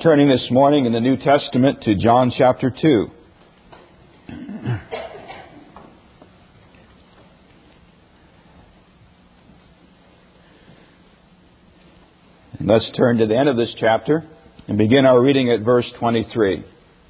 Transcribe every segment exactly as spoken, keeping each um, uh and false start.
turning this morning in the New Testament to John chapter two. And let's turn to the end of this chapter and begin our reading at verse twenty-three.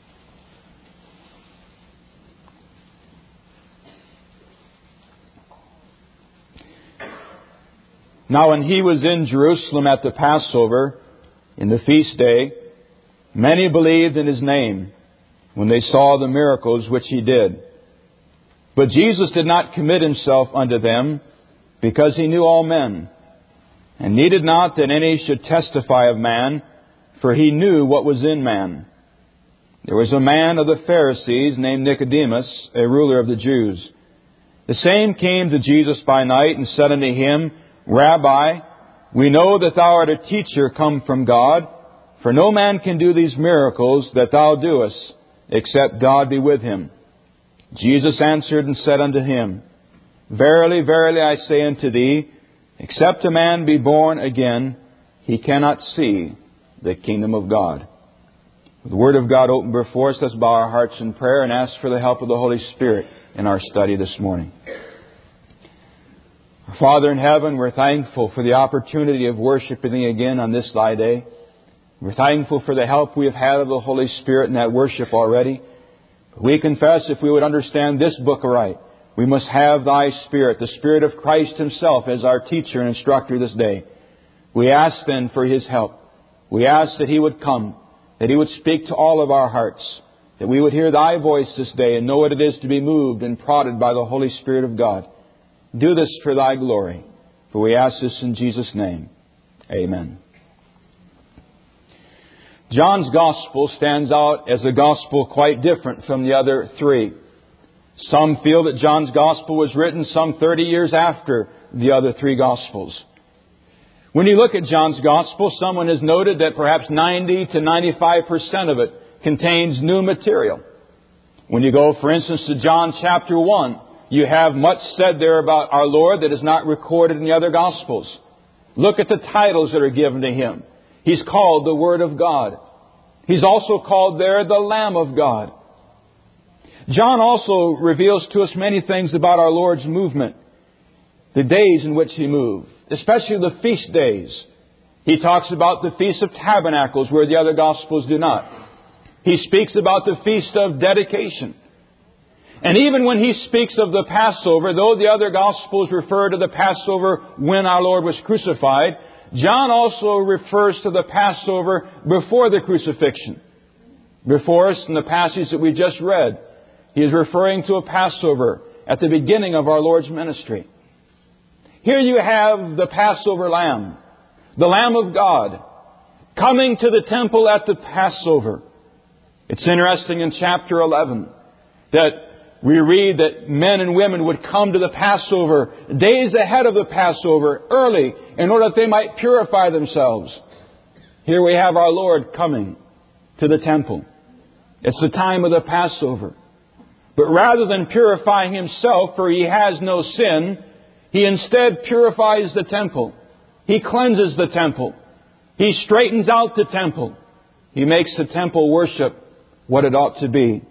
Now when he was in Jerusalem at the Passover, in the feast day, many believed in his name when they saw the miracles which he did. But Jesus did not commit himself unto them, because he knew all men, and needed not that any should testify of man, for he knew what was in man. There was a man of the Pharisees named Nicodemus, a ruler of the Jews. The same came to Jesus by night and said unto him, Rabbi, we know that thou art a teacher come from God, for no man can do these miracles that thou doest, except God be with him. Jesus answered and said unto him, Verily, verily, I say unto thee, except a man be born again, he cannot see the kingdom of God. With the Word of God open before us, let's bow our hearts in prayer and ask for the help of the Holy Spirit in our study this morning. Our Father in heaven, we're thankful for the opportunity of worshiping Thee again on this Thy day. We're thankful for the help we have had of the Holy Spirit in that worship already. We confess if we would understand this book aright, we must have Thy Spirit, the Spirit of Christ Himself, as our teacher and instructor this day. We ask then for His help. We ask that He would come, that He would speak to all of our hearts, that we would hear Thy voice this day and know what it is to be moved and prodded by the Holy Spirit of God. Do this for Thy glory, for we ask this in Jesus' name. Amen. John's Gospel stands out as a Gospel quite different from the other three. Some feel that John's Gospel was written some thirty years after the other three Gospels. When you look at John's Gospel, someone has noted that perhaps ninety to ninety-five percent of it contains new material. When you go, for instance, to John chapter one, you have much said there about our Lord that is not recorded in the other Gospels. Look at the titles that are given to Him. He's called the Word of God. He's also called there the Lamb of God. John also reveals to us many things about our Lord's movement, the days in which He moved, especially the feast days. He talks about the Feast of Tabernacles, where the other Gospels do not. He speaks about the Feast of Dedication. And even when He speaks of the Passover, though the other Gospels refer to the Passover when our Lord was crucified, John also refers to the Passover before the crucifixion. Before us in the passage that we just read, he is referring to a Passover at the beginning of our Lord's ministry. Here you have the Passover Lamb, the Lamb of God, coming to the temple at the Passover. It's interesting in chapter eleven that we read that men and women would come to the Passover days ahead of the Passover, early, in order that they might purify themselves. Here we have our Lord coming to the temple. It's the time of the Passover. But rather than purifying Himself, for He has no sin, He instead purifies the temple. He cleanses the temple. He straightens out the temple. He makes the temple worship what it ought to be.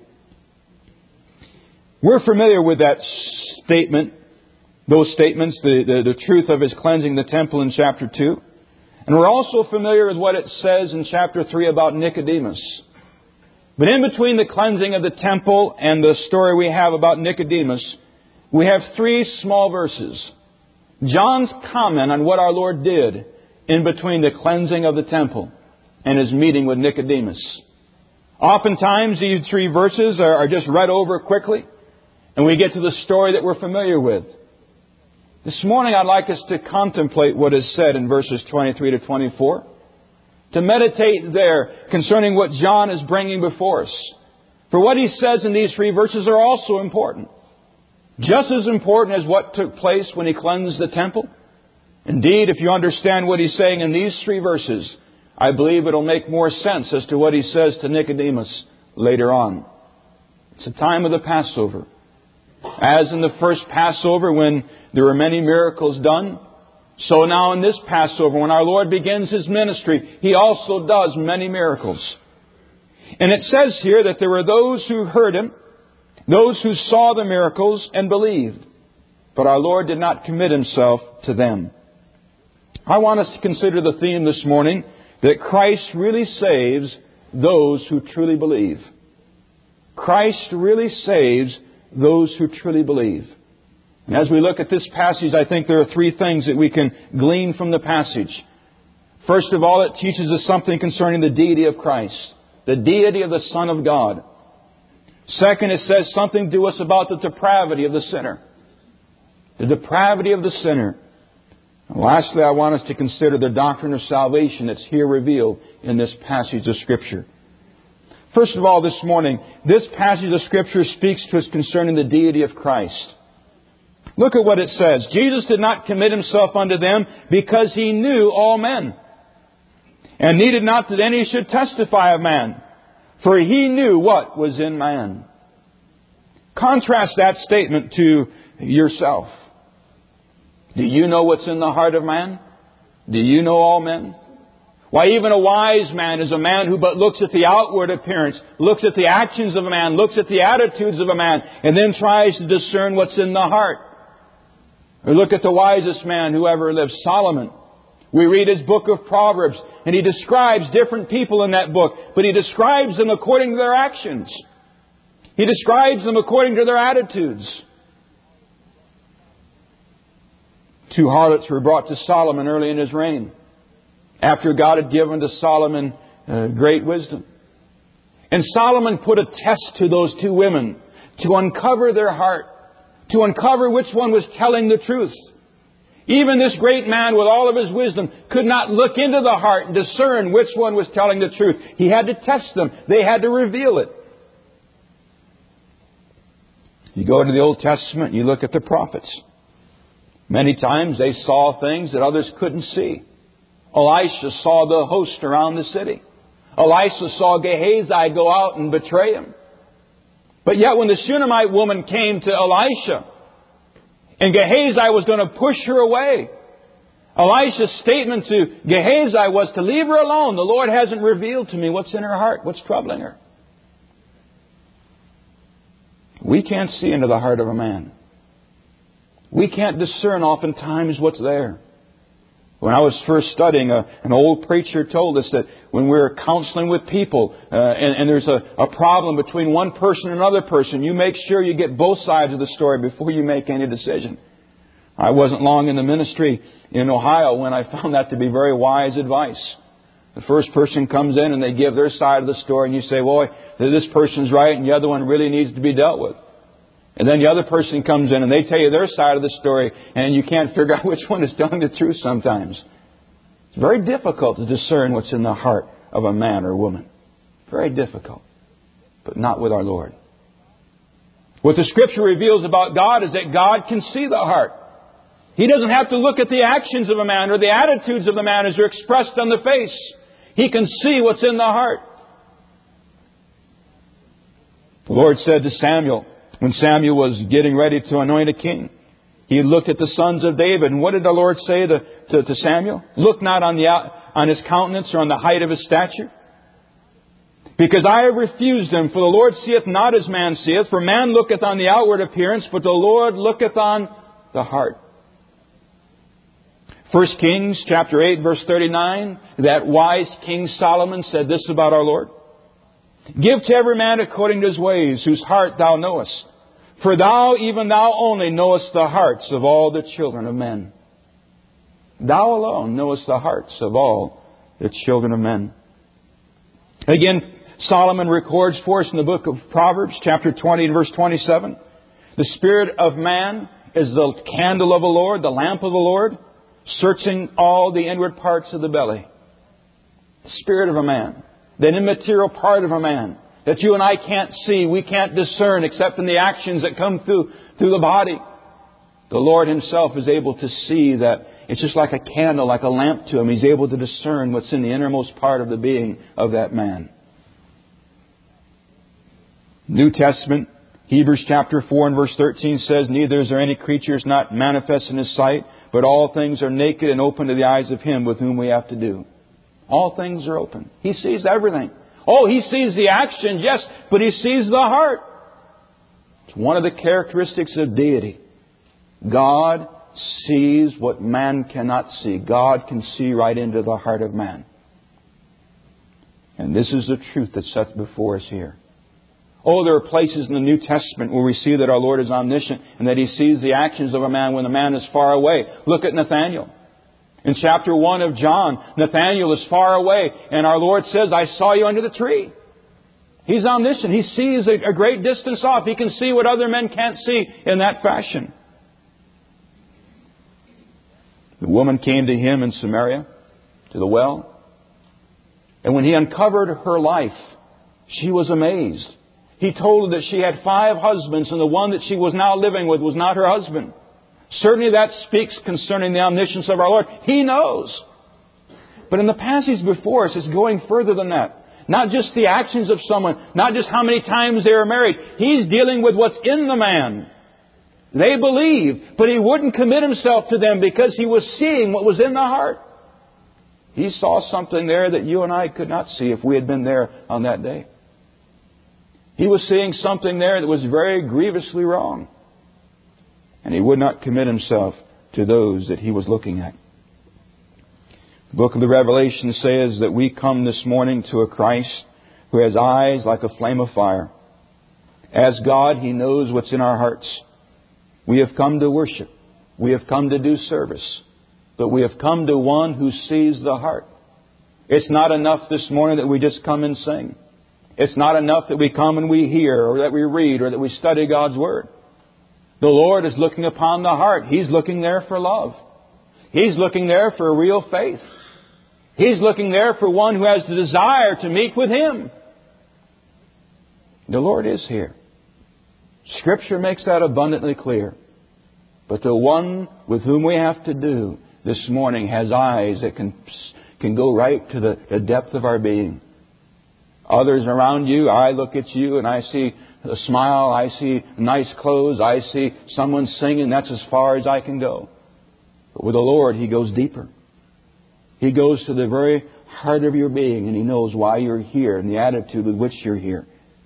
We're familiar with that statement, those statements, the, the, the truth of His cleansing the temple in chapter two. And we're also familiar with what it says in chapter three about Nicodemus. But in between the cleansing of the temple and the story we have about Nicodemus, we have three small verses. John's comment on what our Lord did in between the cleansing of the temple and His meeting with Nicodemus. Oftentimes these three verses are, are just read over quickly, and we get to the story that we're familiar with. This morning I'd like us to contemplate what is said in verses twenty-three to twenty-four. To meditate there concerning what John is bringing before us. For what he says in these three verses are also important. Just as important as what took place when He cleansed the temple. Indeed, if you understand what He's saying in these three verses, I believe it'll make more sense as to what He says to Nicodemus later on. It's the time of the Passover. As in the first Passover, when there were many miracles done, So now in this Passover, when our Lord begins His ministry, He also does many miracles. And it says here that there were those who heard Him, those who saw the miracles and believed. But our Lord did not commit Himself to them. I want us to consider the theme this morning, that Christ really saves those who truly believe. Christ really saves those who truly believe. And as we look at this passage, I think there are three things that we can glean from the passage. First of all, it teaches us something concerning the deity of Christ, the deity of the Son of God. Second, it says something to us about the depravity of the sinner. The depravity of the sinner. And lastly, I want us to consider the doctrine of salvation that's here revealed in this passage of Scripture. First of all, this morning, this passage of Scripture speaks to us concerning the deity of Christ. Look at what it says. Jesus did not commit Himself unto them because He knew all men, and needed not that any should testify of man, for He knew what was in man. Contrast that statement to yourself. Do you know what's in the heart of man? Do you know all men? Why, even a wise man is a man who but looks at the outward appearance, looks at the actions of a man, looks at the attitudes of a man, and then tries to discern what's in the heart. Or look at the wisest man who ever lived, Solomon. We read his book of Proverbs, and he describes different people in that book, but he describes them according to their actions. He describes them according to their attitudes. Two harlots were brought to Solomon early in his reign, after God had given to Solomon uh, great wisdom. And Solomon put a test to those two women to uncover their heart, to uncover which one was telling the truth. Even this great man with all of his wisdom could not look into the heart and discern which one was telling the truth. He had to test them. They had to reveal it. You go to the Old Testament, you look at the prophets. Many times they saw things that others couldn't see. Elisha saw the host around the city. Elisha saw Gehazi go out and betray him. But yet when the Shunammite woman came to Elisha, and Gehazi was going to push her away, Elisha's statement to Gehazi was to leave her alone. The Lord hasn't revealed to me what's in her heart, what's troubling her. We can't see into the heart of a man. We can't discern oftentimes what's there. When I was first studying, uh, an old preacher told us that when we're counseling with people uh, and, and there's a, a problem between one person and another person, you make sure you get both sides of the story before you make any decision. I wasn't long in the ministry in Ohio when I found that to be very wise advice. The first person comes in and they give their side of the story, and you say, well, this person's right and the other one really needs to be dealt with. And then the other person comes in and they tell you their side of the story, and you can't figure out which one is telling the truth sometimes. It's very difficult to discern what's in the heart of a man or woman. Very difficult. But not with our Lord. What the Scripture reveals about God is that God can see the heart. He doesn't have to look at the actions of a man or the attitudes of the man as they're expressed on the face. He can see what's in the heart. The Lord said to Samuel, when Samuel was getting ready to anoint a king, he looked at the sons of David. And what did the Lord say to, to, to Samuel? Look not on, the, on his countenance or on the height of his stature, because I have refused him. For the Lord seeth not as man seeth. For man looketh on the outward appearance, but the Lord looketh on the heart. First Kings chapter eight verse thirty-nine, that wise King Solomon said this about our Lord. Give to every man according to his ways, whose heart thou knowest. For thou, even thou only, knowest the hearts of all the children of men. Thou alone knowest the hearts of all the children of men. Again, Solomon records for us in the book of Proverbs, chapter twenty and verse twenty-seven. The spirit of man is the candle of the Lord, the lamp of the Lord, searching all the inward parts of the belly. The spirit of a man, that immaterial part of a man that you and I can't see, we can't discern except in the actions that come through, through the body. The Lord Himself is able to see that. It's just like a candle, like a lamp to Him. He's able to discern what's in the innermost part of the being of that man. New Testament, Hebrews chapter four and verse thirteen says, neither is there any creature is not manifest in His sight, but all things are naked and open to the eyes of Him with whom we have to do. All things are open. He sees everything. Oh, He sees the action, yes, but He sees the heart. It's one of the characteristics of deity. God sees what man cannot see. God can see right into the heart of man. And this is the truth that's set before us here. Oh, there are places in the New Testament where we see that our Lord is omniscient and that He sees the actions of a man when the man is far away. Look at Nathanael. In chapter one of John, Nathanael is far away and our Lord says, I saw you under the tree. He's omniscient. He sees a, a great distance off. He can see what other men can't see in that fashion. The woman came to Him in Samaria, to the well. And when He uncovered her life, she was amazed. He told her that she had five husbands and the one that she was now living with was not her husband. Certainly that speaks concerning the omniscience of our Lord. He knows. But in the passage before us, it's going further than that. Not just the actions of someone, not just how many times they were married. He's dealing with what's in the man. They believed, but He wouldn't commit Himself to them because He was seeing what was in the heart. He saw something there that you and I could not see if we had been there on that day. He was seeing something there that was very grievously wrong. And He would not commit Himself to those that He was looking at. The book of the Revelation says that we come this morning to a Christ who has eyes like a flame of fire. As God, He knows what's in our hearts. We have come to worship. We have come to do service. But we have come to one who sees the heart. It's not enough this morning that we just come and sing. It's not enough that we come and we hear or that we read or that we study God's Word. The Lord is looking upon the heart. He's looking there for love. He's looking there for real faith. He's looking there for one who has the desire to meet with Him. The Lord is here. Scripture makes that abundantly clear. But the one with whom we have to do this morning has eyes that can, can go right to the, the depth of our being. Others around you, I look at you and I see a smile, I see nice clothes, I see someone singing. That's as far as I can go. But with the Lord, He goes deeper. He goes to the very heart of your being and He knows why you're here and the attitude with which you're here.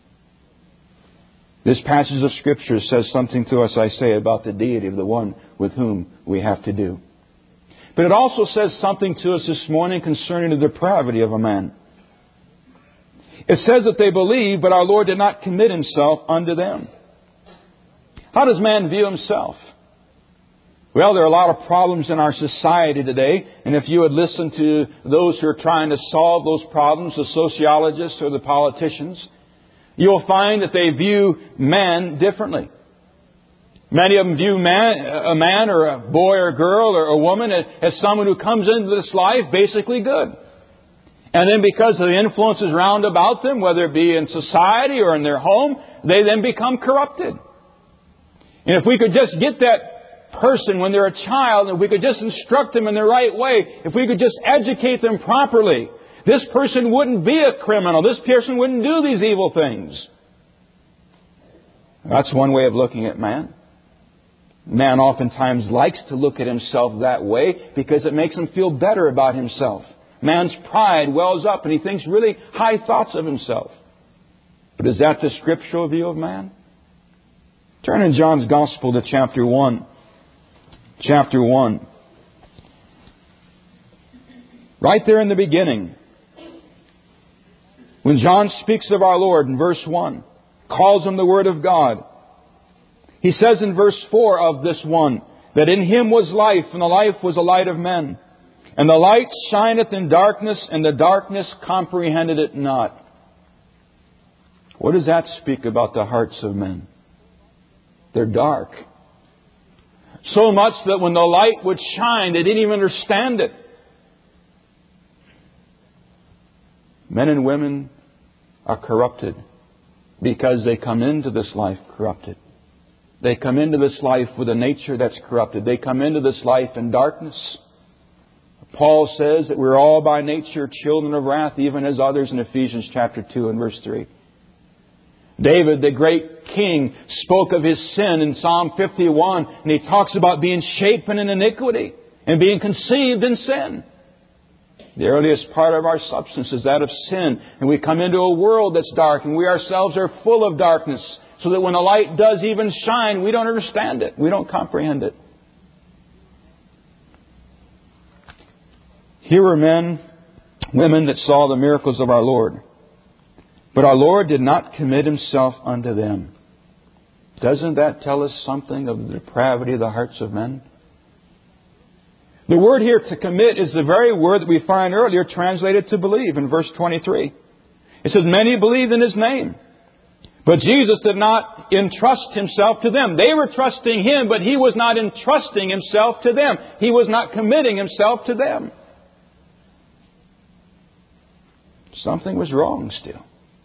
This passage of Scripture says something to us, I say, about the deity of the one with whom we have to do. But it also says something to us this morning concerning the depravity of a man. It says that they believe, but our Lord did not commit Himself unto them. How does man view himself? Well, there are a lot of problems in our society today, and if you would listen to those who are trying to solve those problems, the sociologists or the politicians, you'll find that they view man differently. Many of them view man, a man or a boy or a girl or a woman as, as someone who comes into this life basically good. And then because of the influences round about them, whether it be in society or in their home, they then become corrupted. And if we could just get that person when they're a child, if we could just instruct them in the right way, if we could just educate them properly, this person wouldn't be a criminal. This person wouldn't do these evil things. That's one way of looking at man. Man oftentimes likes to look at himself that way because it makes him feel better about himself. Man's pride wells up and he thinks really high thoughts of himself. But is that the scriptural view of man? Turn in John's Gospel to chapter one. Chapter one. Right there in the beginning, when John speaks of our Lord in verse one, calls Him the Word of God, he says in verse four of this one, that in Him was life, and the life was the light of men. And the light shineth in darkness, and the darkness comprehended it not. What does that speak about the hearts of men? They're dark. So much that when the light would shine, they didn't even understand it. Men and women are corrupted because they come into this life corrupted. They come into this life with a nature that's corrupted. They come into this life in darkness. Paul says that we're all by nature children of wrath, even as others in Ephesians chapter two and verse three. David, the great king, spoke of his sin in Psalm fifty-one, and he talks about being shapen in iniquity and being conceived in sin. The earliest part of our substance is that of sin, and we come into a world that's dark, and we ourselves are full of darkness, so that when the light does even shine, we don't understand it. We don't comprehend it. Here were men, women that saw the miracles of our Lord. But our Lord did not commit Himself unto them. Doesn't that tell us something of the depravity of the hearts of men? The word here, to commit, is the very word that we find earlier translated to believe in verse twenty-three. It says, many believed in His name. But Jesus did not entrust Himself to them. They were trusting Him, but He was not entrusting Himself to them. He was not committing Himself to them. Something was wrong still.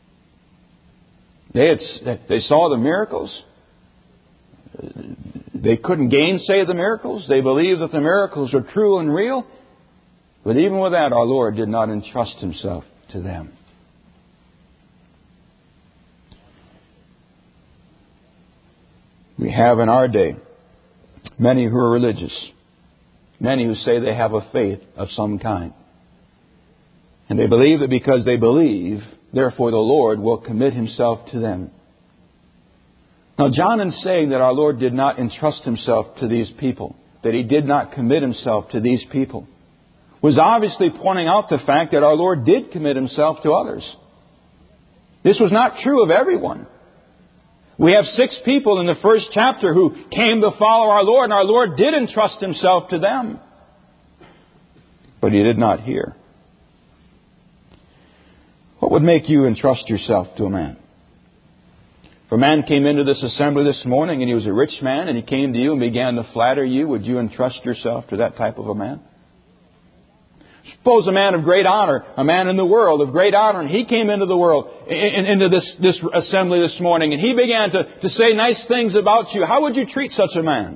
They had, they saw the miracles. They couldn't gainsay the miracles. They believed that the miracles were true and real. But even with that, our Lord did not entrust Himself to them. We have in our day many who are religious. Many who say they have a faith of some kind. And they believe that because they believe, therefore the Lord will commit Himself to them. Now, John, in saying that our Lord did not entrust Himself to these people, that He did not commit Himself to these people, was obviously pointing out the fact that our Lord did commit Himself to others. This was not true of everyone. We have six people in the first chapter who came to follow our Lord, and our Lord did entrust Himself to them. But He did not hear. What would make you entrust yourself to a man? If a man came into this assembly this morning and he was a rich man and he came to you and began to flatter you, would you entrust yourself to that type of a man? Suppose a man of great honor, a man in the world of great honor, and he came into the world, in, into this, this assembly this morning, and he began to, to say nice things about you. How would you treat such a man?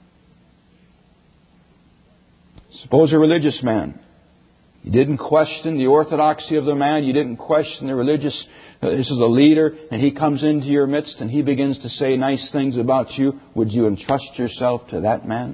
Suppose a religious man. You didn't question the orthodoxy of the man. You didn't question the religious. Uh, this is a leader, and he comes into your midst and he begins to say nice things about you. Would you entrust yourself to that man?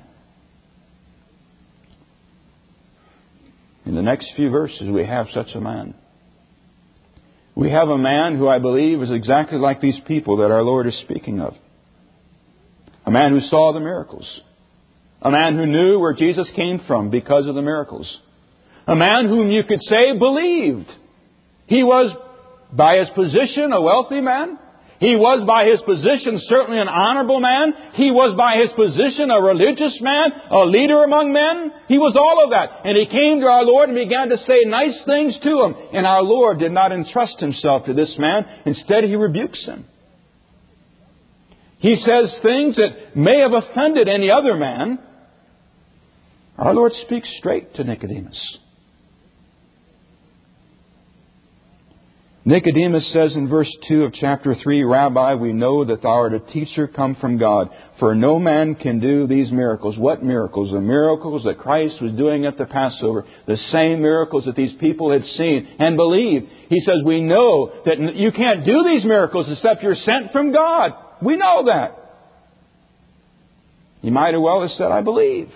In the next few verses, we have such a man. We have a man who I believe is exactly like these people that our Lord is speaking of. A man who saw the miracles. A man who knew where Jesus came from because of the miracles. A man whom you could say believed. He was, by his position, a wealthy man. He was, by his position, certainly an honorable man. He was, by his position, a religious man, a leader among men. He was all of that. And he came to our Lord and began to say nice things to him. And our Lord did not entrust Himself to this man. Instead, He rebukes him. He says things that may have offended any other man. Our Lord speaks straight to Nicodemus. Nicodemus says in verse two of chapter three, Rabbi, we know that Thou art a teacher come from God, for no man can do these miracles. What miracles? The miracles that Christ was doing at the Passover. The same miracles that these people had seen and believed. He says, we know that you can't do these miracles except you're sent from God. We know that. He might have well have said, I believe.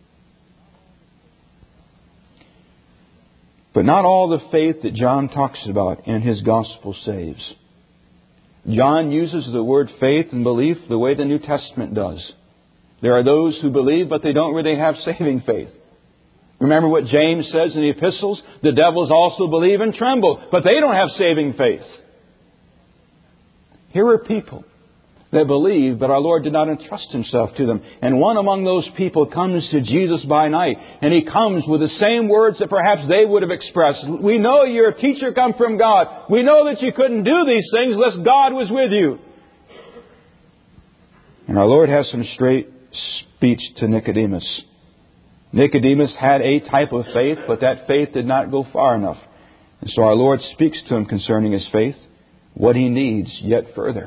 But not all the faith that John talks about in his gospel saves. John uses the word faith and belief the way the New Testament does. There are those who believe, but they don't really have saving faith. Remember what James says in the epistles? The devils also believe and tremble, but they don't have saving faith. Here are people that believe, but our Lord did not entrust Himself to them. And one among those people comes to Jesus by night, and he comes with the same words that perhaps they would have expressed. We know you're a teacher come from God. We know that you couldn't do these things unless God was with you. And our Lord has some straight speech to Nicodemus. Nicodemus had a type of faith, but that faith did not go far enough. And so our Lord speaks to him concerning his faith, what he needs yet further.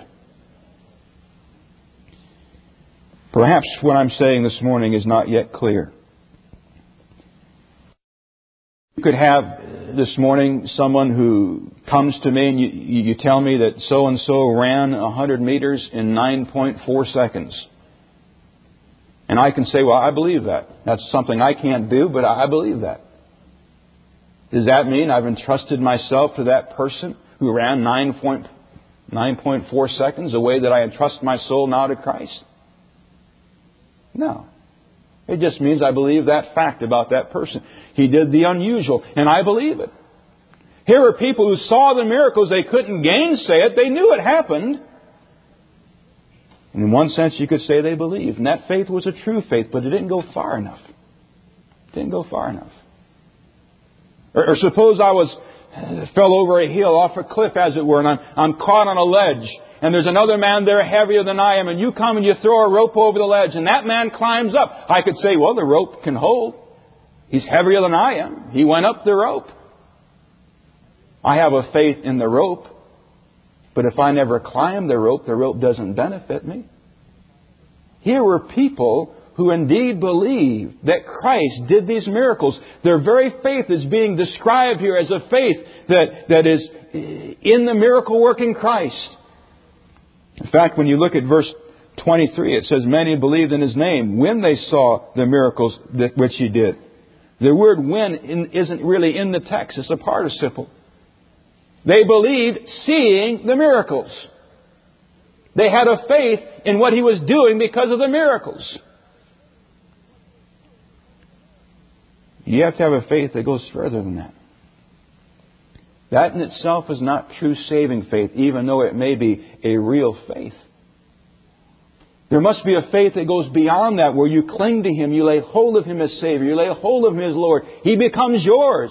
Perhaps what I'm saying this morning is not yet clear. You could have this morning someone who comes to me and you, you tell me that so-and-so ran one hundred meters in nine point four seconds. And I can say, well, I believe that. That's something I can't do, but I believe that. Does that mean I've entrusted myself to that person who ran nine point four seconds, the way that I entrust my soul now to Christ? No. It just means I believe that fact about that person. He did the unusual, and I believe it. Here were people who saw the miracles. They couldn't gainsay it. They knew it happened. And in one sense, you could say they believed. And that faith was a true faith, but it didn't go far enough. It didn't go far enough. Or, or suppose I was fell over a hill, off a cliff, as it were, and I'm, I'm caught on a ledge. And there's another man there heavier than I am, and you come and you throw a rope over the ledge, and that man climbs up. I could say, well, the rope can hold. He's heavier than I am. He went up the rope. I have a faith in the rope. But if I never climb the rope, the rope doesn't benefit me. Here were people who indeed believed that Christ did these miracles. Their very faith is being described here as a faith that, that is in the miracle-working Christ. In fact, when you look at verse twenty-three, it says, many believed in His name when they saw the miracles that which He did. The word when in, isn't really in the text. It's a participle. They believed seeing the miracles. They had a faith in what He was doing because of the miracles. You have to have a faith that goes further than that. That in itself is not true saving faith, even though it may be a real faith. There must be a faith that goes beyond that, where you cling to Him, you lay hold of Him as Savior, you lay hold of Him as Lord. He becomes yours.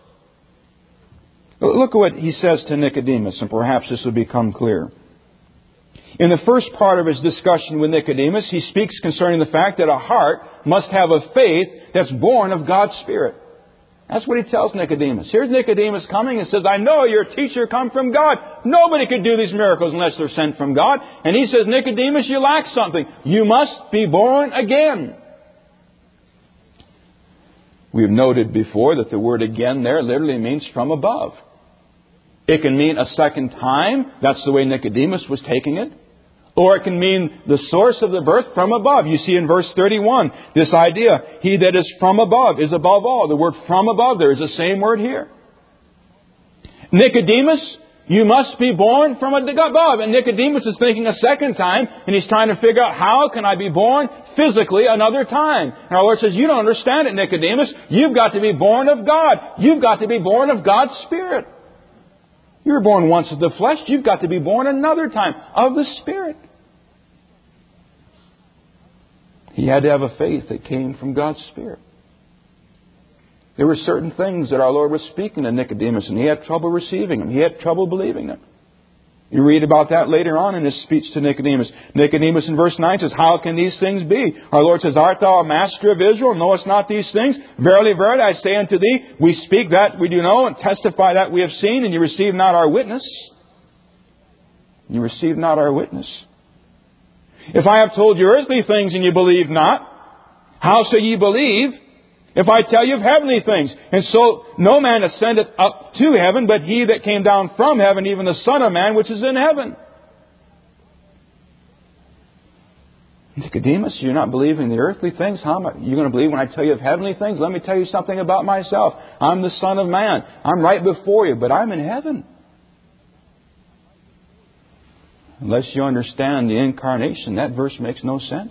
Look at what He says to Nicodemus, and perhaps this will become clear. In the first part of His discussion with Nicodemus, He speaks concerning the fact that a heart must have a faith that's born of God's Spirit. That's what He tells Nicodemus. Here's Nicodemus coming and says, I know your teacher come from God. Nobody could do these miracles unless they're sent from God. And He says, Nicodemus, you lack something. You must be born again. We've noted before that the word again there literally means from above. It can mean a second time. That's the way Nicodemus was taking it. Or it can mean the source of the birth from above. You see in verse thirty-one, this idea, he that is from above is above all. The word from above there is the same word here. Nicodemus, you must be born from above. And Nicodemus is thinking a second time, and he's trying to figure out, how can I be born physically another time? And our Lord says, you don't understand it, Nicodemus. You've got to be born of God. You've got to be born of God's Spirit. You were born once of the flesh. You've got to be born another time of the Spirit. He had to have a faith that came from God's Spirit. There were certain things that our Lord was speaking to Nicodemus, and he had trouble receiving them. He had trouble believing them. You read about that later on in His speech to Nicodemus. Nicodemus in verse nine says, how can these things be? Our Lord says, art thou a master of Israel, knowest not these things? Verily, verily, I say unto thee, we speak that we do know, and testify that we have seen, and you receive not our witness. You receive not our witness. If I have told you earthly things and you believe not, how shall ye believe if I tell you of heavenly things? And so no man ascendeth up to heaven, but He that came down from heaven, even the Son of Man, which is in heaven. Nicodemus, you're not believing the earthly things? How am I, you're going to believe when I tell you of heavenly things? Let me tell you something about myself. I'm the Son of Man. I'm right before you, but I'm in heaven. Unless you understand the incarnation, that verse makes no sense.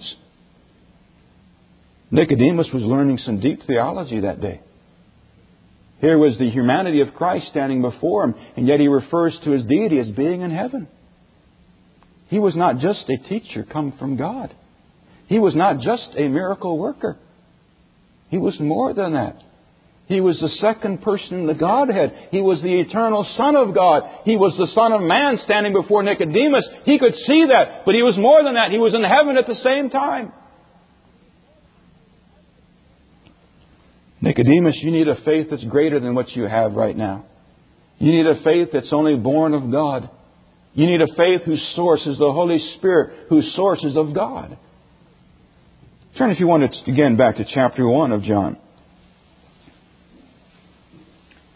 Nicodemus was learning some deep theology that day. Here was the humanity of Christ standing before him, and yet he refers to His deity as being in heaven. He was not just a teacher come from God. He was not just a miracle worker. He was more than that. He was the second person in the Godhead. He was the eternal Son of God. He was the Son of Man standing before Nicodemus. He could see that, but He was more than that. He was in heaven at the same time. Nicodemus, you need a faith that's greater than what you have right now. You need a faith that's only born of God. You need a faith whose source is the Holy Spirit, whose source is of God. Turn, if you want, to again back to chapter one of John. In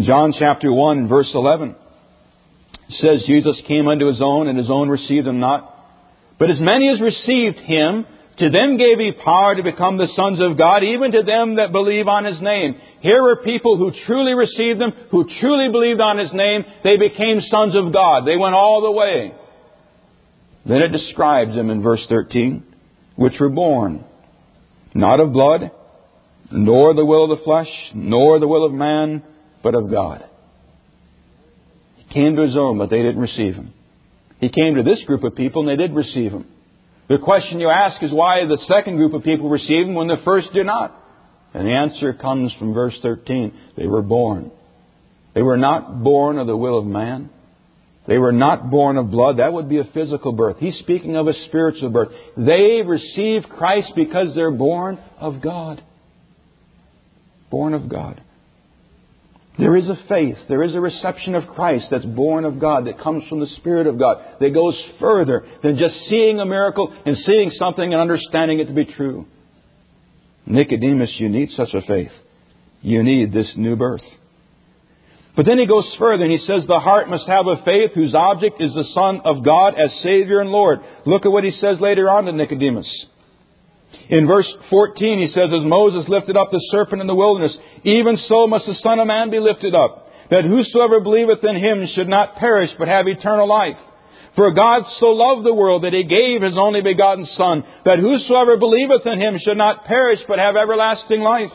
John chapter one, verse eleven, it says, Jesus came unto His own, and His own received Him not. But as many as received Him, to them gave He power to become the sons of God, even to them that believe on His name. Here were people who truly received Him, who truly believed on His name. They became sons of God. They went all the way. Then it describes them in verse thirteen, which were born, not of blood, nor the will of the flesh, nor the will of man, but of God. He came to His own, but they didn't receive Him. He came to this group of people, and they did receive Him. The question you ask is why the second group of people receive Him when the first do not? And the answer comes from verse thirteen. They were born. They were not born of the will of man. They were not born of blood. That would be a physical birth. He's speaking of a spiritual birth. They received Christ because they're born of God. Born of God. There is a faith, there is a reception of Christ that's born of God, that comes from the Spirit of God, that goes further than just seeing a miracle and seeing something and understanding it to be true. Nicodemus, you need such a faith. You need this new birth. But then he goes further and he says the heart must have a faith whose object is the Son of God as Savior and Lord. Look at what he says later on to Nicodemus. In verse fourteen, he says, as Moses lifted up the serpent in the wilderness, even so must the Son of Man be lifted up, that whosoever believeth in Him should not perish, but have eternal life. For God so loved the world that He gave His only begotten Son, that whosoever believeth in Him should not perish, but have everlasting life.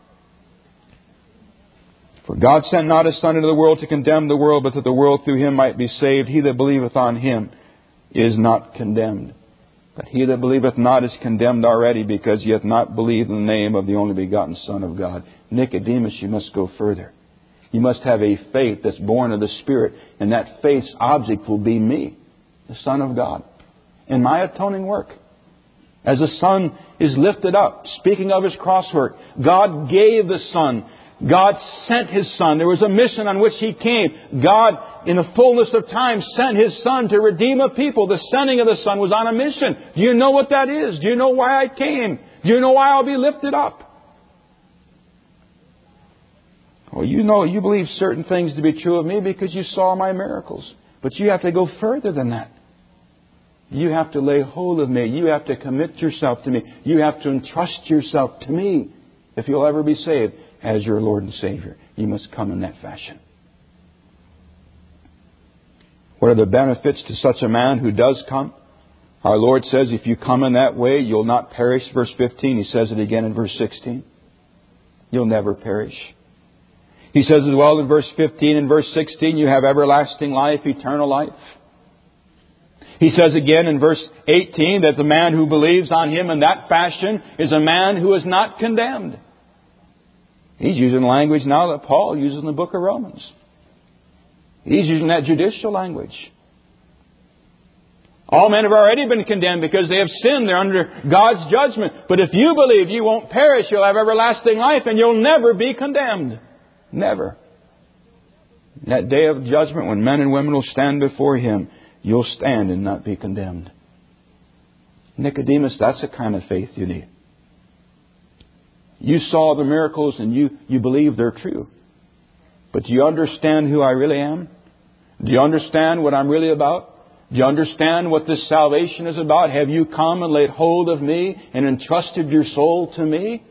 For God sent not His Son into the world to condemn the world, but that the world through Him might be saved. He that believeth on Him is not condemned. But he that believeth not is condemned already, because he hath not believed in the name of the only begotten Son of God. Nicodemus, you must go further. You must have a faith that's born of the Spirit. And that faith's object will be me, the Son of God, in my atoning work. As the Son is lifted up, speaking of His cross work, God gave the Son. God sent His Son. There was a mission on which He came. God, in the fullness of time, sent His Son to redeem a people. The sending of the Son was on a mission. Do you know what that is? Do you know why I came? Do you know why I'll be lifted up? Well, you know, you believe certain things to be true of me because you saw my miracles. But you have to go further than that. You have to lay hold of me. You have to commit yourself to me. You have to entrust yourself to me if you'll ever be saved as your Lord and Savior. You must come in that fashion. What are the benefits to such a man who does come? Our Lord says, if you come in that way, you'll not perish. Verse fifteen, He says it again in verse sixteen. You'll never perish. He says as well in verse fifteen and verse sixteen, you have everlasting life, eternal life. He says again in verse eighteen that the man who believes on Him in that fashion is a man who is not condemned. He's using language now that Paul uses in the book of Romans. He's using that judicial language. All men have already been condemned because they have sinned. They're under God's judgment. But if you believe, you won't perish. You'll have everlasting life and you'll never be condemned. Never. That day of judgment when men and women will stand before Him, you'll stand and not be condemned. Nicodemus, that's the kind of faith you need. You saw the miracles and you, you believe they're true. But do you understand who I really am? Do you understand what I'm really about? Do you understand what this salvation is about? Have you come and laid hold of me and entrusted your soul to me?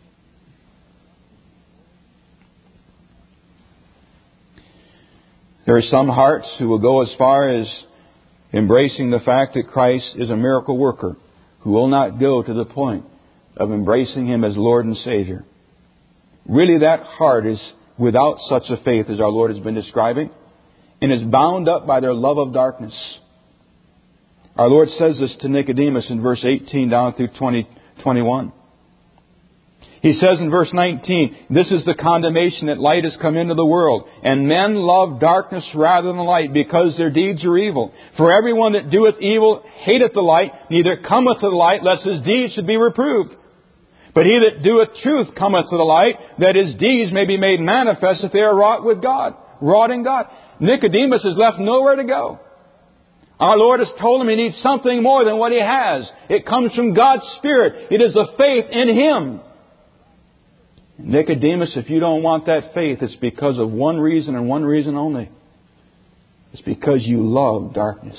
There are some hearts who will go as far as embracing the fact that Christ is a miracle worker, who will not go to the point of embracing Him as Lord and Savior. Really, that heart is without such a faith as our Lord has been describing, and is bound up by their love of darkness. Our Lord says this to Nicodemus in verse eighteen down through twenty, twenty-one. He says in verse nineteen, this is the condemnation that light has come into the world, and men love darkness rather than light, because their deeds are evil. For everyone that doeth evil hateth the light, neither cometh to the light, lest his deeds should be reproved. But he that doeth truth cometh to the light, that his deeds may be made manifest that they are wrought with God, wrought in God. Nicodemus is left nowhere to go. Our Lord has told him he needs something more than what he has. It comes from God's Spirit. It is the faith in Him. Nicodemus, if you don't want that faith, it's because of one reason and one reason only. It's because you love darkness.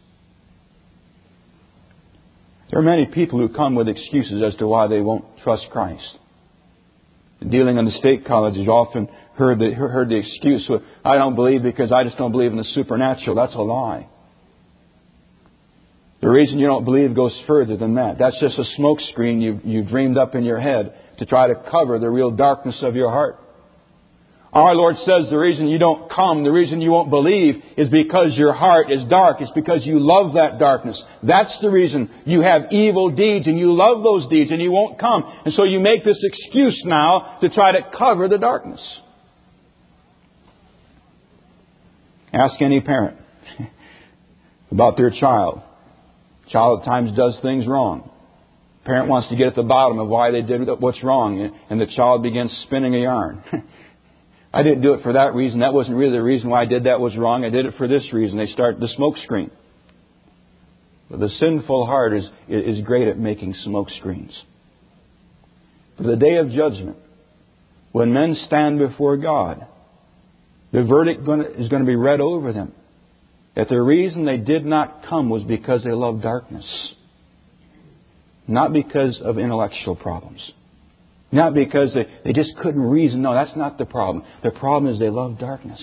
There are many people who come with excuses as to why they won't trust Christ. Dealing in the state colleges, you often heard the, heard the excuse, I don't believe because I just don't believe in the supernatural. That's a lie. The reason you don't believe goes further than that. That's just a smoke screen you, you dreamed up in your head to try to cover the real darkness of your heart. Our Lord says the reason you don't come, the reason you won't believe is because your heart is dark. It's because you love that darkness. That's the reason you have evil deeds and you love those deeds and you won't come. And so you make this excuse now to try to cover the darkness. Ask any parent about their child. Child at times does things wrong. Parent wants to get at the bottom of why they did what's wrong, and the child begins spinning a yarn. I didn't do it for that reason. That wasn't really the reason why I did that was wrong. I did it for this reason. They start the smoke screen. But the sinful heart is, is great at making smoke screens. For the day of judgment, when men stand before God, the verdict is going to be read over them. That the reason they did not come was because they loved darkness. Not because of intellectual problems. Not because they, they just couldn't reason. No, that's not the problem. The problem is they love darkness.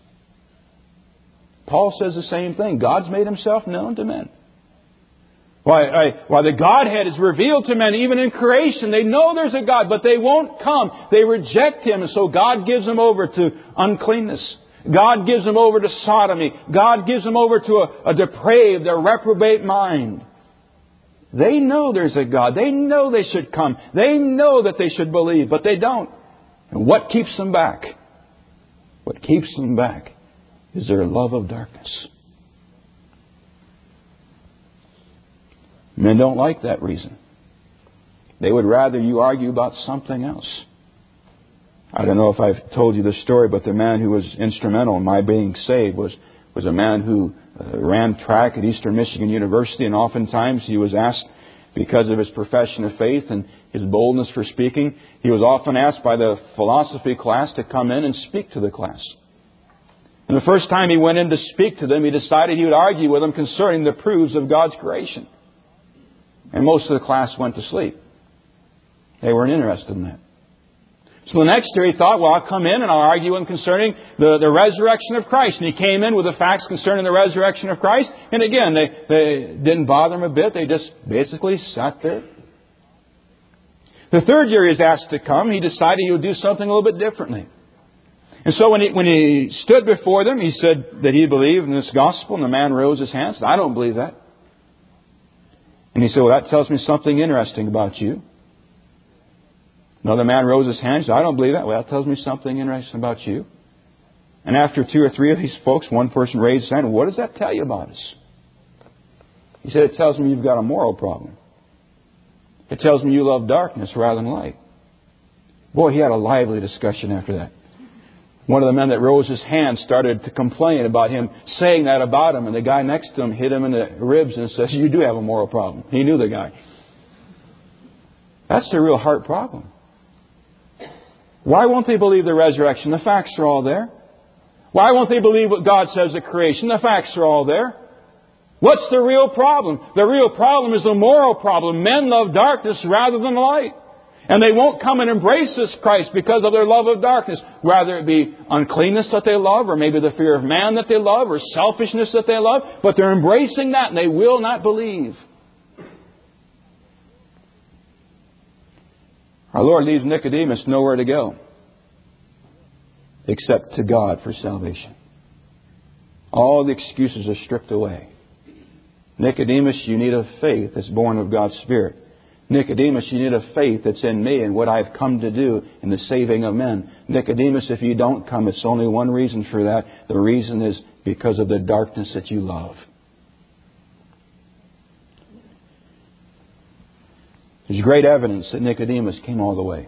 Paul says the same thing. God's made Himself known to men. Why, I, why the Godhead is revealed to men even in creation. They know there's a God, but they won't come. They reject Him, and so God gives them over to uncleanness. God gives them over to sodomy. God gives them over to a, a depraved, a reprobate mind. They know there's a God. They know they should come. They know that they should believe, but they don't. And what keeps them back? What keeps them back is their love of darkness. Men don't like that reason. They would rather you argue about something else. I don't know if I've told you this story, but the man who was instrumental in my being saved was, was a man who uh, ran track at Eastern Michigan University, and oftentimes he was asked, because of his profession of faith and his boldness for speaking, he was often asked by the philosophy class to come in and speak to the class. And the first time he went in to speak to them, he decided he would argue with them concerning the proofs of God's creation. And most of the class went to sleep. They weren't interested in that. So the next year he thought, well, I'll come in and I'll argue with him concerning the, the resurrection of Christ. And he came in with the facts concerning the resurrection of Christ. And again, they, they didn't bother him a bit. They just basically sat there. The third year he was asked to come, he decided he would do something a little bit differently. And so when he, when he stood before them, he said that he believed in this gospel. And the man rose his hand and said, I don't believe that. And he said, well, that tells me something interesting about you. Another man rose his hand and said, I don't believe that. Well, that tells me something interesting about you. And after two or three of these folks, one person raised his hand. What does that tell you about us? He said, it tells me you've got a moral problem. It tells me you love darkness rather than light. Boy, he had a lively discussion after that. One of the men that rose his hand started to complain about him saying that about him. And the guy next to him hit him in the ribs and says, you do have a moral problem. He knew the guy. That's the real heart problem. Why won't they believe the resurrection? The facts are all there. Why won't they believe what God says of creation? The facts are all there. What's the real problem? The real problem is a moral problem. Men love darkness rather than light. And they won't come and embrace this Christ because of their love of darkness. Whether it be uncleanness that they love, or maybe the fear of man that they love, or selfishness that they love. But they're embracing that and they will not believe. Our Lord leaves Nicodemus nowhere to go except to God for salvation. All the excuses are stripped away. Nicodemus, you need a faith that's born of God's Spirit. Nicodemus, you need a faith that's in me and what I've come to do in the saving of men. Nicodemus, if you don't come, it's only one reason for that. The reason is because of the darkness that you love. There's great evidence that Nicodemus came all the way.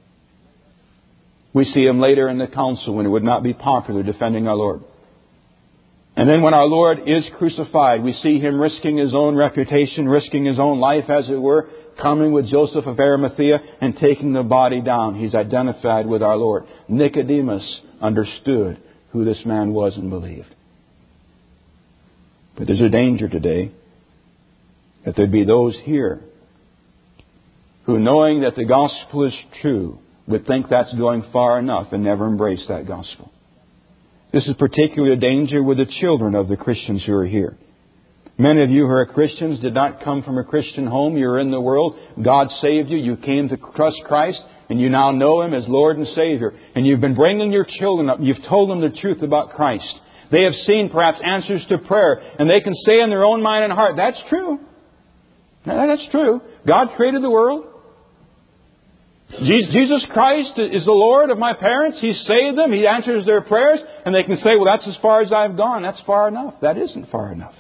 We see him later in the council when it would not be popular defending our Lord. And then when our Lord is crucified, we see him risking his own reputation, risking his own life, as it were, coming with Joseph of Arimathea and taking the body down. He's identified with our Lord. Nicodemus understood who this man was and believed. But there's a danger today that there'd be those here who, knowing that the gospel is true, would think that's going far enough and never embrace that gospel. This is particularly a danger with the children of the Christians who are here. Many of you who are Christians did not come from a Christian home. You're in the world. God saved you. You came to trust Christ, and you now know Him as Lord and Savior. And you've been bringing your children up. You've told them the truth about Christ. They have seen perhaps answers to prayer, and they can say in their own mind and heart, that's true. That's true. God created the world. Jesus Christ is the Lord of my parents. He saved them. He answers their prayers. And they can say, well, that's as far as I've gone. That's far enough. That isn't far enough.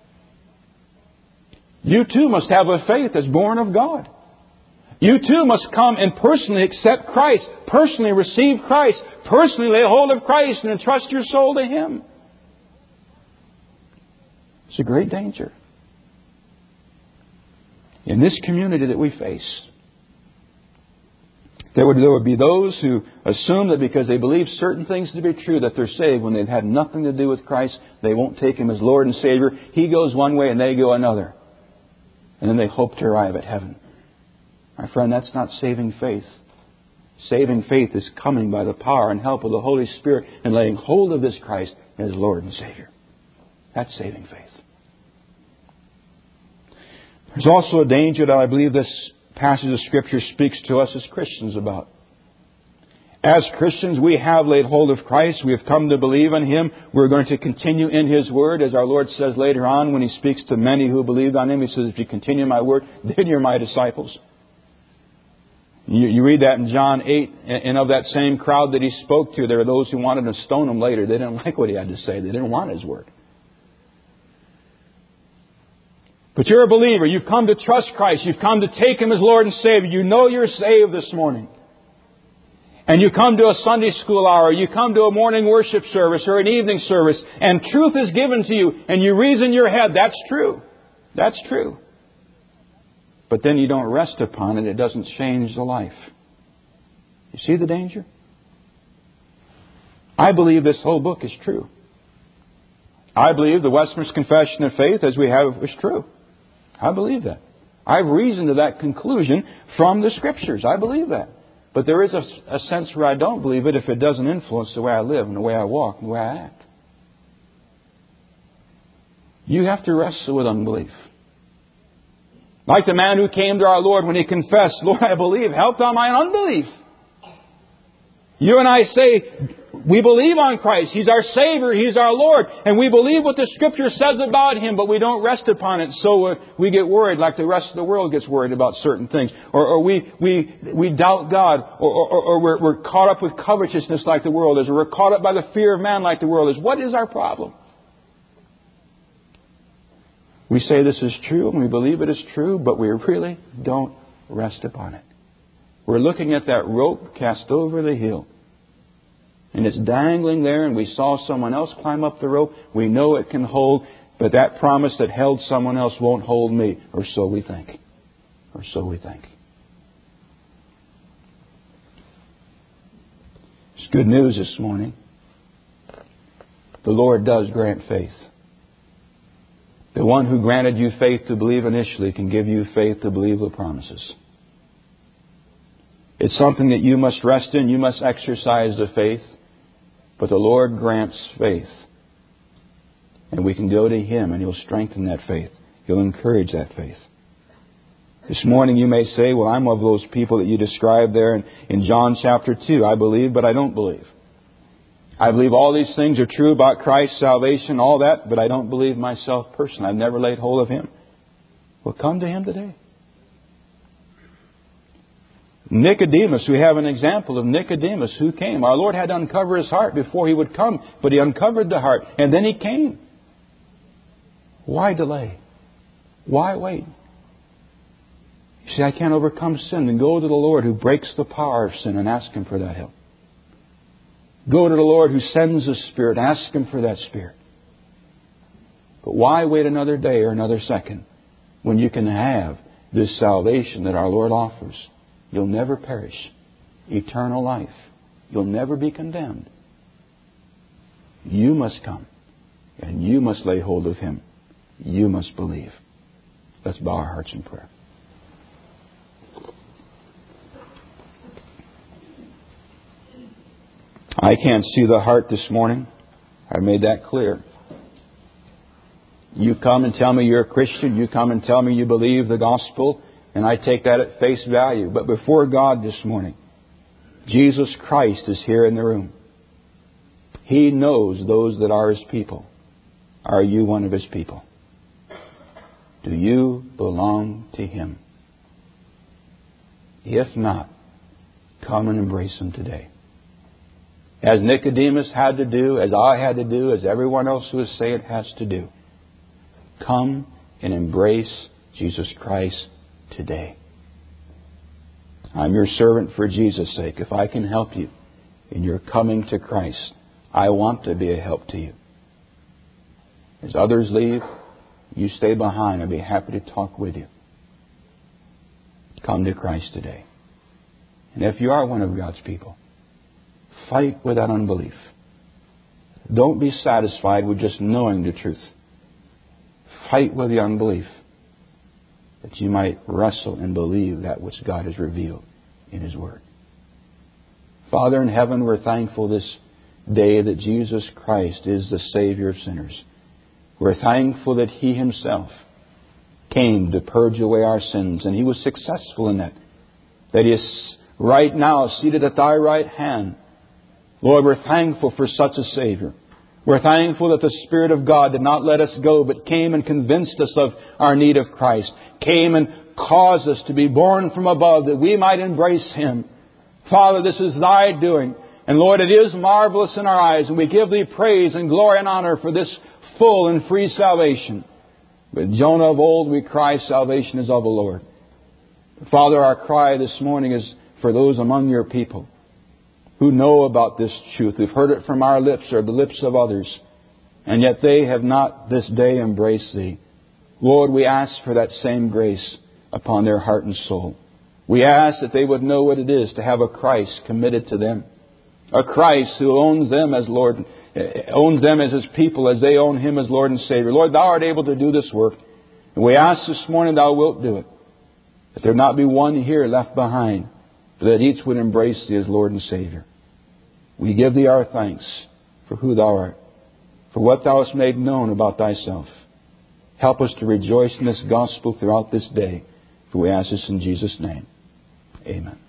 You too must have a faith that's born of God. You too must come and personally accept Christ. Personally receive Christ. Personally lay hold of Christ and entrust your soul to Him. It's a great danger. In this community that we face, There would, there would be those who assume that because they believe certain things to be true that they're saved when they've had nothing to do with Christ. They won't take Him as Lord and Savior. He goes one way and they go another. And then they hope to arrive at heaven. My friend, that's not saving faith. Saving faith is coming by the power and help of the Holy Spirit and laying hold of this Christ as Lord and Savior. That's saving faith. There's also a danger that I believe this passage of Scripture speaks to us as Christians about. As Christians, we have laid hold of Christ. We have come to believe in Him. We're going to continue in His Word, as our Lord says later on when He speaks to many who believed on Him. He says, if you continue in my Word, then you're my disciples. You, you read that in John eight, and of that same crowd that He spoke to, there were those who wanted to stone Him later. They didn't like what He had to say. They didn't want His Word. But you're a believer. You've come to trust Christ. You've come to take Him as Lord and Savior. You know you're saved this morning. And you come to a Sunday school hour. You come to a morning worship service or an evening service. And truth is given to you. And you reason in your head, that's true. That's true. But then you don't rest upon it. It doesn't change the life. You see the danger? I believe this whole book is true. I believe the Westminster Confession of Faith as we have it is true. I believe that. I've reasoned to that conclusion from the Scriptures. I believe that. But there is a, a sense where I don't believe it if it doesn't influence the way I live and the way I walk and the way I act. You have to wrestle with unbelief. Like the man who came to our Lord when he confessed, Lord, I believe, help thou mine unbelief. You and I say, we believe on Christ. He's our Savior. He's our Lord. And we believe what the Scripture says about Him, but we don't rest upon it. So uh, we get worried like the rest of the world gets worried about certain things. Or, or we, we, we doubt God. Or, or, or we're, we're caught up with covetousness like the world is. Or we're caught up by the fear of man like the world is. What is our problem? We say this is true and we believe it is true, but we really don't rest upon it. We're looking at that rope cast over the hill. And it's dangling there, and we saw someone else climb up the rope. We know it can hold, but that promise that held someone else won't hold me. Or so we think. Or so we think. It's good news this morning. The Lord does grant faith. The one who granted you faith to believe initially can give you faith to believe the promises. It's something that you must rest in. You must exercise the faith. But the Lord grants faith. And we can go to Him and He'll strengthen that faith. He'll encourage that faith. This morning you may say, well, I'm of those people that you described there in, in John chapter two. I believe, but I don't believe. I believe all these things are true about Christ's salvation, all that, but I don't believe myself personally. I've never laid hold of Him. Well, come to Him today. Nicodemus, we have an example of Nicodemus who came. Our Lord had to uncover his heart before He would come, but He uncovered the heart, and then He came. Why delay? Why wait? You say, I can't overcome sin. Then go to the Lord who breaks the power of sin and ask Him for that help. Go to the Lord who sends the Spirit. Ask Him for that Spirit. But why wait another day or another second when you can have this salvation that our Lord offers. You'll never perish. Eternal life. You'll never be condemned. You must come. And you must lay hold of Him. You must believe. Let's bow our hearts in prayer. I can't see the heart this morning. I've made that clear. You come and tell me you're a Christian. You come and tell me you believe the gospel. And I take that at face value. But before God this morning, Jesus Christ is here in the room. He knows those that are His people. Are you one of His people? Do you belong to Him? If not, come and embrace Him today. As Nicodemus had to do, as I had to do, as everyone else who is saved has to do. Come and embrace Jesus Christ today. I'm your servant for Jesus' sake. If I can help you in your coming to Christ, I want to be a help to you. As others leave, you stay behind. I'd be happy to talk with you. Come to Christ today. And if you are one of God's people, fight with that unbelief. Don't be satisfied with just knowing the truth. Fight with the unbelief, that you might wrestle and believe that which God has revealed in His Word. Father in heaven, we're thankful this day that Jesus Christ is the Savior of sinners. We're thankful that He Himself came to purge away our sins, and He was successful in that. That He is right now seated at Thy right hand. Lord, we're thankful for such a Savior. We're thankful that the Spirit of God did not let us go, but came and convinced us of our need of Christ. Came and caused us to be born from above, that we might embrace Him. Father, this is Thy doing. And Lord, it is marvelous in our eyes, and we give Thee praise and glory and honor for this full and free salvation. With Jonah of old, we cry, salvation is of the Lord. Father, our cry this morning is for those among Your people who know about this truth, who've heard it from our lips or the lips of others, and yet they have not this day embraced Thee. Lord, we ask for that same grace upon their heart and soul. We ask that they would know what it is to have a Christ committed to them. A Christ who owns them as Lord, owns them as His people, as they own Him as Lord and Savior. Lord, Thou art able to do this work. And we ask this morning Thou wilt do it. That there not be one here left behind, but that each would embrace Thee as Lord and Savior. We give Thee our thanks for who Thou art, for what Thou hast made known about Thyself. Help us to rejoice in this gospel throughout this day, for we ask this in Jesus' name. Amen.